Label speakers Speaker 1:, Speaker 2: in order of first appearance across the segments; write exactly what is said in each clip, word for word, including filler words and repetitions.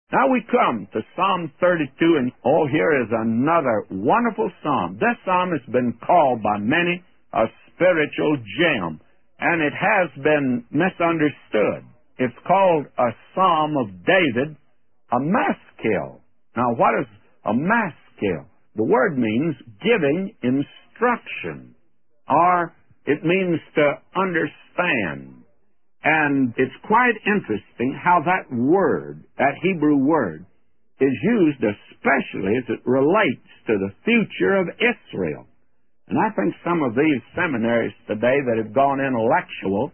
Speaker 1: Now we come to Psalm thirty-two, and oh, here is another wonderful psalm. This psalm has been called by many a spiritual gem, and it has been misunderstood. It's called a Psalm of David, a maskil. Now, what is a maskil? The word means giving instruction, or it means to understand. And it's quite interesting how that word, that Hebrew word, is used especially as it relates to the future of Israel. And I think some of these seminaries today that have gone intellectual,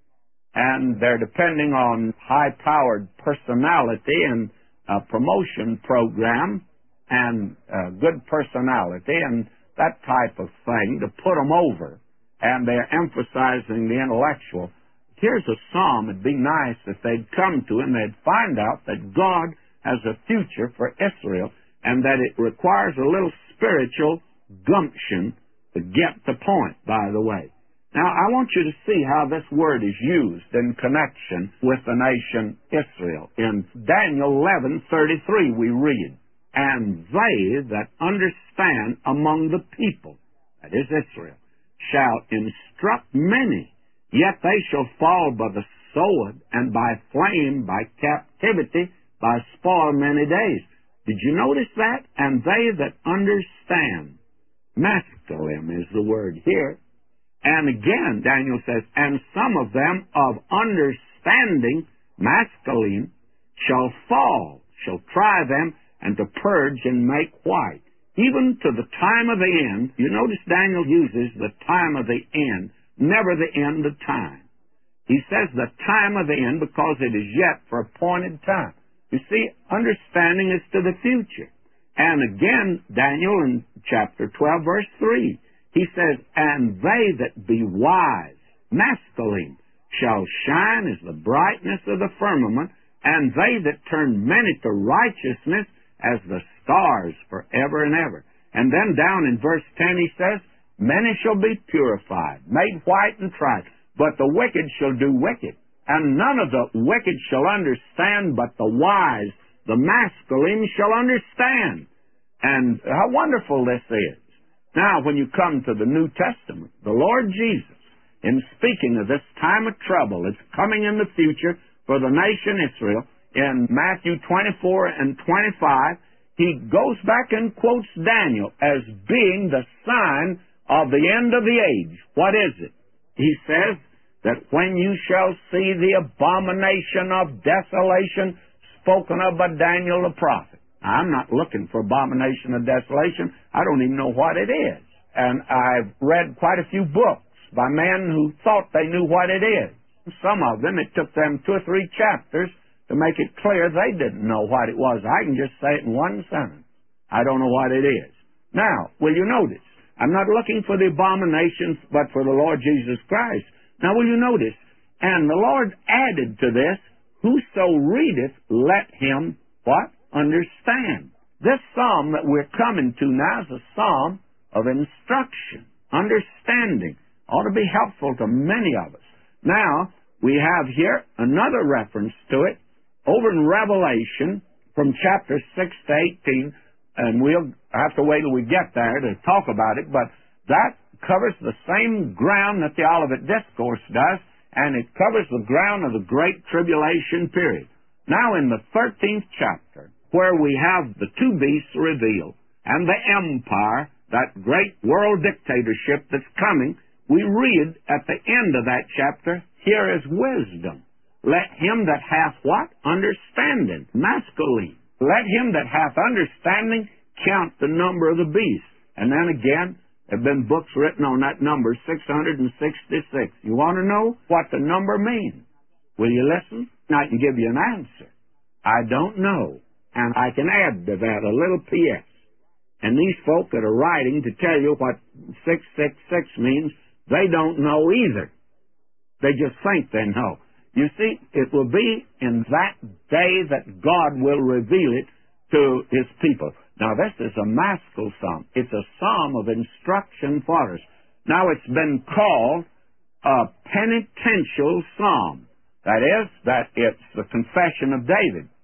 Speaker 1: and they're depending on high-powered personality and a promotion program and uh, good personality and that type of thing to put them over, and they're emphasizing the intellectual. Here's a psalm. It'd be nice if they'd come to and they'd find out that God has a future for Israel and that it requires a little spiritual gumption to get the point, by the way. Now, I want you to see how this word is used in connection with the nation Israel. In Daniel eleven thirty-three, we read, "And they that understand among the people," that is Israel, "shall instruct many, yet they shall fall by the sword, and by flame, by captivity, by spoil many days." Did you notice that? And they that understand. Masculine is the word here. And again, Daniel says, "And some of them of understanding," masculine, "shall fall, shall try them, and to purge and make white, even to the time of the end." You notice Daniel uses the time of the end, never the end of time. He says the time of the end because it is yet for appointed time. You see, understanding is to the future. And again, Daniel in chapter twelve, verse three, he says, "And they that be wise," masculine, "shall shine as the brightness of the firmament, and they that turn many to righteousness as the stars forever and ever." And then down in verse ten he says, "Many shall be purified, made white and tried, but the wicked shall do wicked. And none of the wicked shall understand, but the wise, the masculine, shall understand." And how wonderful this is. Now, when you come to the New Testament, the Lord Jesus, in speaking of this time of trouble, it's coming in the future for the nation Israel, in Matthew twenty-four and twenty-five, he goes back and quotes Daniel as being the sign of the end of the age. What is it? He says that when you shall see the abomination of desolation spoken of by Daniel the prophet. I'm not looking for abomination of desolation. I don't even know what it is. And I've read quite a few books by men who thought they knew what it is. Some of them, it took them two or three chapters to make it clear they didn't know what it was. I can just say it in one sentence. I don't know what it is. Now, will you notice? I'm not looking for the abominations, but for the Lord Jesus Christ. Now, will you notice? And the Lord added to this, "Whoso readeth, let him," what? Understand. This psalm that we're coming to now is a psalm of instruction, understanding. Ought to be helpful to many of us. Now, we have here another reference to it over in Revelation from chapter six to eighteen, and we'll have to wait till we get there to talk about it, but that covers the same ground that the Olivet Discourse does, and it covers the ground of the Great Tribulation period. Now, in the thirteenth chapter, where we have the two beasts revealed, and the empire, that great world dictatorship that's coming, we read at the end of that chapter, "Here is wisdom. Let him that hath" what? Understanding. Masculine. "Let him that hath understanding count the number of the beast." And then again, there have been books written on that number, six hundred sixty-six. You want to know what the number means? Will you listen? I can give you an answer. I don't know. And I can add to that a little P S. And these folk that are writing to tell you what six six six means, they don't know either. They just think they know. You see, it will be in that day that God will reveal it to His people. Now, this is a maskil psalm. It's a psalm of instruction for us. Now, it's been called a penitential psalm. That is, that it's the confession of David.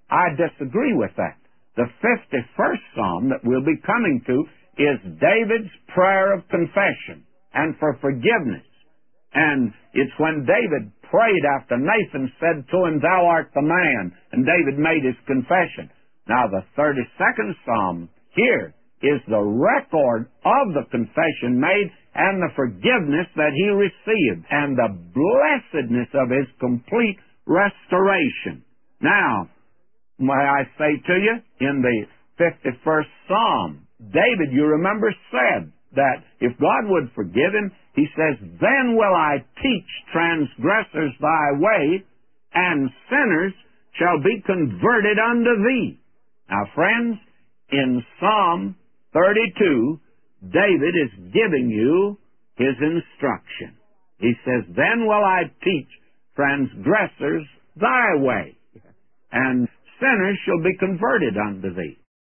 Speaker 1: I disagree with that. The fifty-first Psalm that we'll be coming to is David's prayer of confession and for forgiveness. And it's when David prayed after Nathan said to him, "Thou art the man," and David made his confession. Now, the thirty-second Psalm here is the record of the confession made and the forgiveness that he received and the blessedness of his complete restoration. Now, may I say to you, in the fifty-first Psalm, David, you remember, said that if God would forgive him, he says, "Then will I teach transgressors thy way, and sinners shall be converted unto thee." Now, friends, in Psalm thirty-two, David is giving you his instruction. He says, "Then will I teach transgressors thy way, and sinners shall be converted unto thee."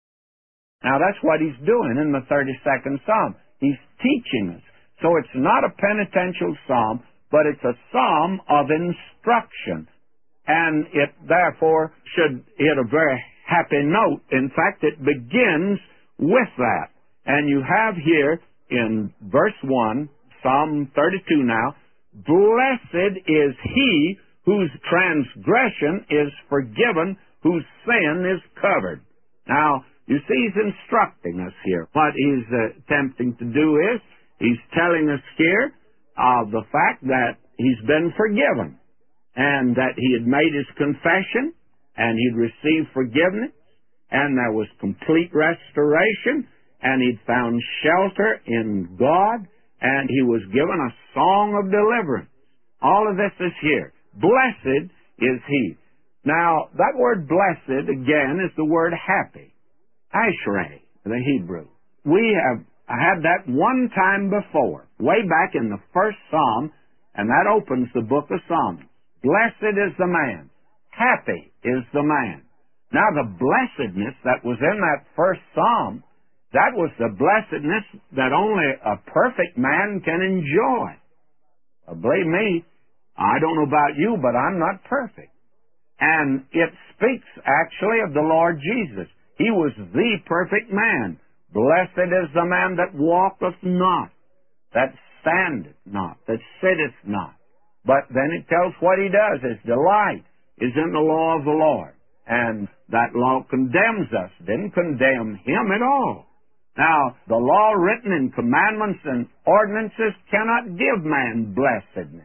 Speaker 1: Now, that's what he's doing in the thirty-second Psalm. He's teaching us. So it's not a penitential psalm, but it's a psalm of instruction. And it, therefore, should hit a very happy note. In fact, it begins with that. And you have here in verse one, Psalm thirty-two now, "Blessed is he whose transgression is forgiven, whose sin is covered." Now, you see, he's instructing us here. What he's uh, attempting to do is, he's telling us here of the fact that he's been forgiven, and that he had made his confession, and he'd received forgiveness, and there was complete restoration, and he'd found shelter in God, and he was given a song of deliverance. All of this is here. Blessed is he. Now, that word blessed, again, is the word happy. Ashrei, the Hebrew. We have had that one time before, way back in the first Psalm, and that opens the book of Psalms. Blessed is the man. Happy is the man. Now, the blessedness that was in that first Psalm, that was the blessedness that only a perfect man can enjoy. Well, believe me, I don't know about you, but I'm not perfect. And it speaks actually of the Lord Jesus. He was the perfect man. Blessed is the man that walketh not, that standeth not, that sitteth not. But then it tells what he does. His delight is in the law of the Lord. And that law condemns us. Didn't condemn him at all. Now, the law written in commandments and ordinances cannot give man blessedness.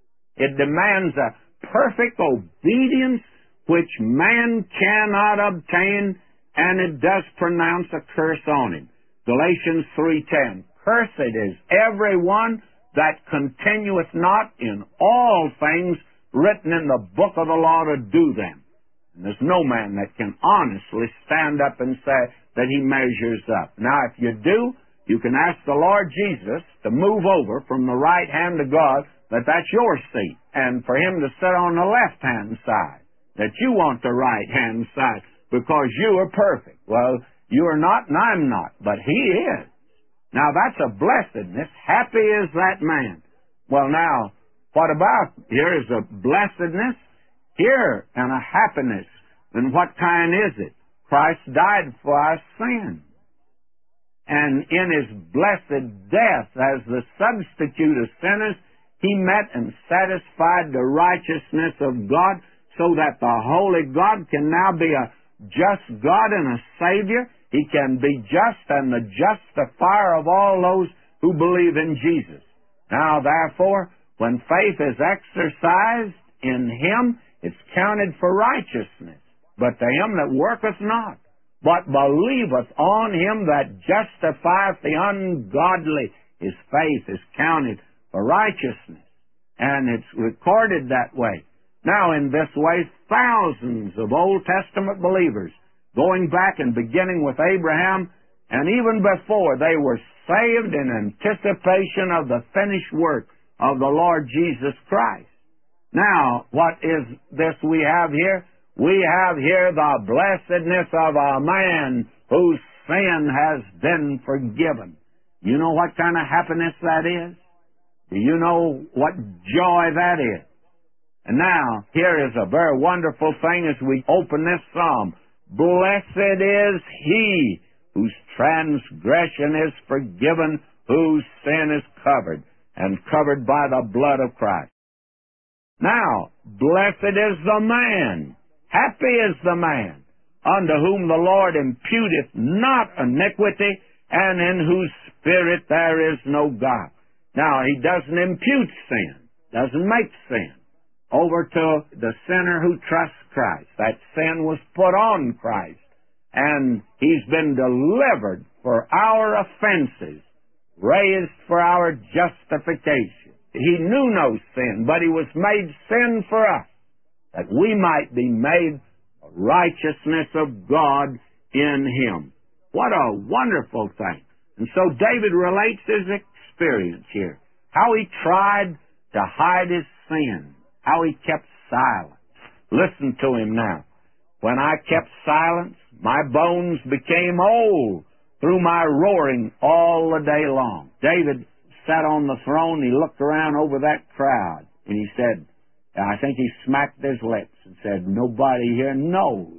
Speaker 1: It demands a perfect obedience which man cannot obtain, and it does pronounce a curse on him. Galatians three ten, "Cursed is every one that continueth not in all things written in the book of the law to do them." And there's no man that can honestly stand up and say that he measures up. Now, if you do, you can ask the Lord Jesus to move over from the right hand of God, that that's your seat, and for him to sit on the left-hand side, that you want the right-hand side, because you are perfect. Well, you are not, and I'm not, but he is. Now, that's a blessedness. Happy is that man. Well, now, what about, here is a blessedness, here, and a happiness. And what kind is it? Christ died for our sins. And in his blessed death, as the substitute of sinners, he met and satisfied the righteousness of God, so that the holy God can now be a just God and a Savior. He can be just and the justifier of all those who believe in Jesus. Now, therefore, when faith is exercised in him, it's counted for righteousness. But to him that worketh not, but believeth on him that justifieth the ungodly, his faith is counted for righteousness. And it's recorded that way. Now, in this way, thousands of Old Testament believers, going back and beginning with Abraham, and even before, they were saved in anticipation of the finished work of the Lord Jesus Christ. Now, what is this we have here? We have here the blessedness of a man whose sin has been forgiven. You know what kind of happiness that is? Do you know what joy that is? And now, here is a very wonderful thing as we open this psalm. Blessed is he whose transgression is forgiven, whose sin is covered, and covered by the blood of Christ. Now, blessed is the man, happy is the man, unto whom the Lord imputeth not iniquity, and in whose spirit there is no guile. Now, he doesn't impute sin, doesn't make sin, over to the sinner who trusts Christ. That sin was put on Christ, and he's been delivered for our offenses, raised for our justification. He knew no sin, but he was made sin for us, that we might be made righteousness of God in him. What a wonderful thing. And so David relates his experience here, how he tried to hide his sin, how he kept silent. Listen to him now. When I kept silence, my bones became old through my roaring all the day long. David sat on the throne, he looked around over that crowd, and he said, I think he smacked his lips and said, nobody here knows.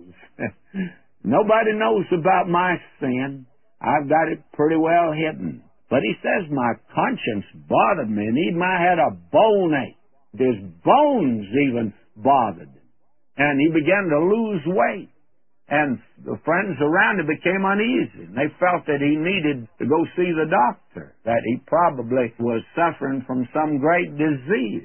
Speaker 1: Nobody knows about my sin. I've got it pretty well hidden. But he says, my conscience bothered me, and even I had a bone ache. His bones even bothered him. And he began to lose weight. And the friends around him became uneasy. And they felt that he needed to go see the doctor, that he probably was suffering from some great disease.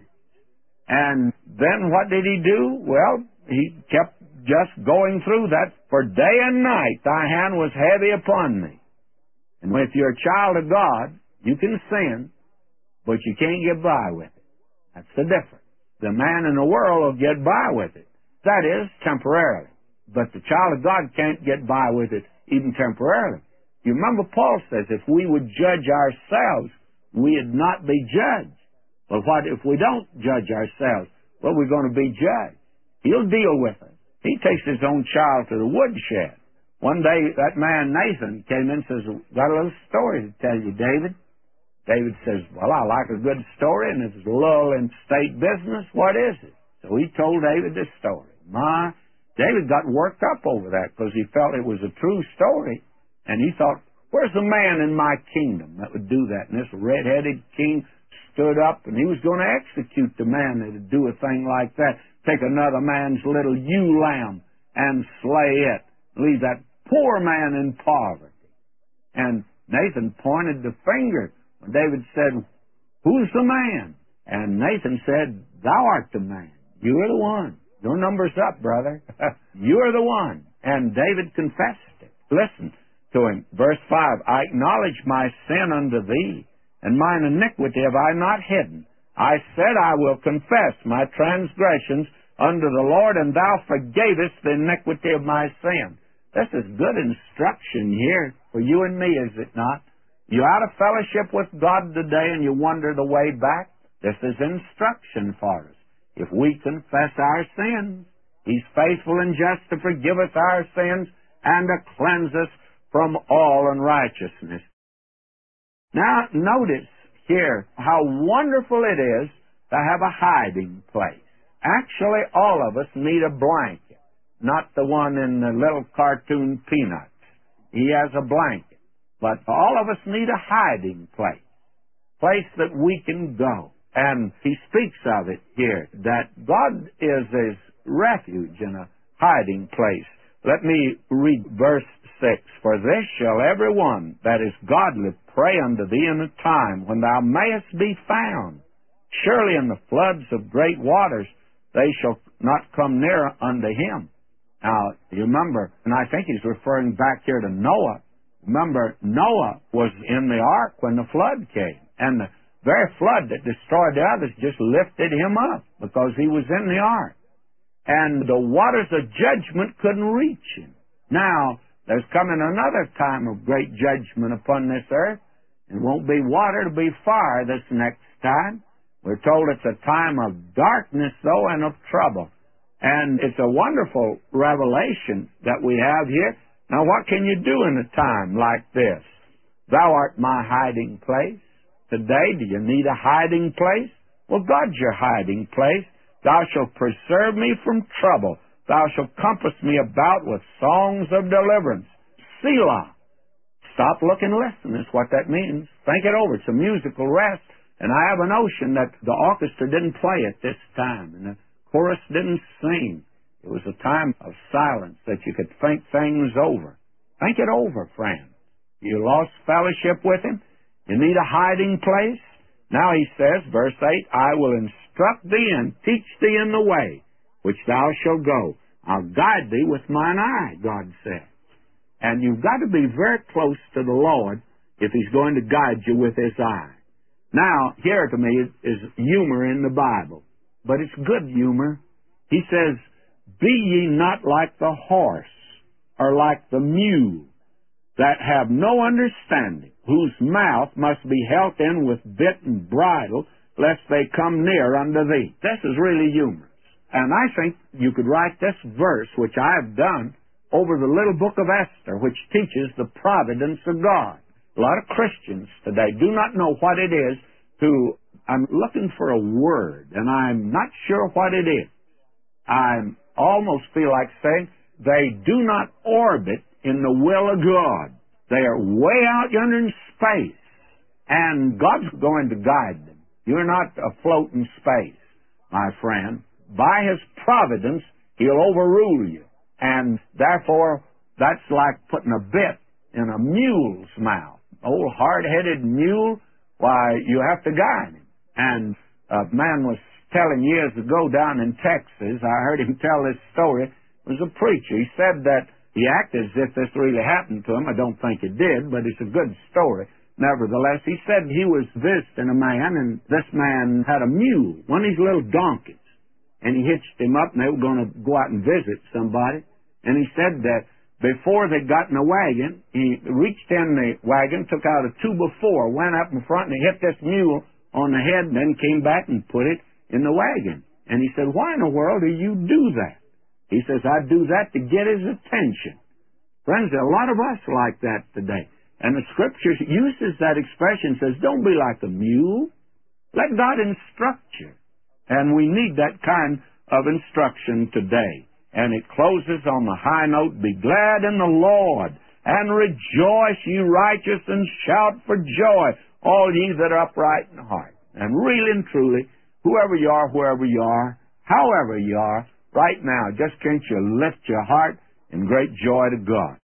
Speaker 1: And then what did he do? Well, he kept just going through that. For day and night thy hand was heavy upon me. And if you're a child of God, you can sin, but you can't get by with it. That's the difference. The man in the world will get by with it. That is, temporarily. But the child of God can't get by with it even temporarily. You remember Paul says, if we would judge ourselves, we'd not be judged. But what if we don't judge ourselves? Well, we're going to be judged. He'll deal with us. He takes his own child to the woodshed. One day, that man Nathan came in and says, got a little story to tell you, David. David says, well, I like a good story, and it's a little in state business. What is it? So he told David this story. My, David got worked up over that because he felt it was a true story. And he thought, where's the man in my kingdom that would do that? And this red-headed king stood up, and he was going to execute the man that would do a thing like that. Take another man's little ewe lamb and slay it. Leave that poor man in poverty. And Nathan pointed the finger. When David said, who's the man? And Nathan said, thou art the man. You are the one. Your number's up, brother. You are the one. And David confessed it. Listen to him. Verse five, I acknowledge my sin unto thee, and mine iniquity have I not hidden. I said, I will confess my transgressions unto the Lord, and thou forgavest the iniquity of my sin. This is good instruction here for you and me, is it not? You out of fellowship with God today and you wonder the way back? This is instruction for us. If we confess our sins, He's faithful and just to forgive us our sins and to cleanse us from all unrighteousness. Now, notice here how wonderful it is to have a hiding place. Actually, all of us need a blanket, not the one in the little cartoon Peanuts. He has a blanket. But all of us need a hiding place, place that we can go. And he speaks of it here, that God is his refuge and a hiding place. Let me read verse six. For this shall every one that is godly pray unto thee in a time when thou mayest be found. Surely in the floods of great waters they shall not come near unto him. Now, you remember, and I think he's referring back here to Noah. Remember, Noah was in the ark when the flood came, and the very flood that destroyed the others just lifted him up because he was in the ark. And the waters of judgment couldn't reach him. Now, there's coming another time of great judgment upon this earth. It won't be water, it'll be fire this next time. We're told it's a time of darkness, though, and of trouble. And it's a wonderful revelation that we have here. Now, what can you do in a time like this? Thou art my hiding place. Today, do you need a hiding place? Well, God's your hiding place. Thou shalt preserve me from trouble. Thou shalt compass me about with songs of deliverance. Selah. Stop, look, and listen is what that means. Think it over. It's a musical rest. And I have a notion that the orchestra didn't play at this time, and the chorus didn't sing. It was a time of silence that you could think things over. Think it over, friend. You lost fellowship with Him. You need a hiding place. Now He says, verse eight, I will instruct thee and teach thee in the way which thou shalt go. I'll guide thee with mine eye, God says. And you've got to be very close to the Lord if He's going to guide you with His eye. Now, here to me is humor in the Bible, but it's good humor. He says, be ye not like the horse, or like the mule, that have no understanding, whose mouth must be held in with bit and bridle, lest they come near unto thee. This is really humorous. And I think you could write this verse, which I have done, over the little book of Esther, which teaches the providence of God. A lot of Christians today do not know what it is to, I'm looking for a word, and I'm not sure what it is. I almost feel like saying they do not orbit in the will of God. They are way out yonder in space, and God's going to guide them. You're not afloat in space, my friend. By His providence, He'll overrule you. And therefore, that's like putting a bit in a mule's mouth. Old hard-headed mule, why, you have to guide him. And a man was telling years ago down in Texas, I heard him tell this story, it was a preacher. He said that he acted as if this really happened to him. I don't think it did, but it's a good story. Nevertheless, he said he was visiting a man, and this man had a mule, one of these little donkeys. And he hitched him up, and they were going to go out and visit somebody. And he said that before they got in the wagon, he reached in the wagon, took out a two by four, went up in front, and he hit this mule on the head, and then came back and put it in the wagon. And he said, why in the world do you do that? He says, I do that to get his attention. Friends, there are a lot of us like that today. And the Scripture uses that expression, says, don't be like a mule. Let God instruct you. And we need that kind of instruction today. And it closes on the high note, be glad in the Lord, and rejoice, ye righteous, and shout for joy, all ye that are upright in heart. And really and truly, whoever you are, wherever you are, however you are, right now, just can't you lift your heart in great joy to God.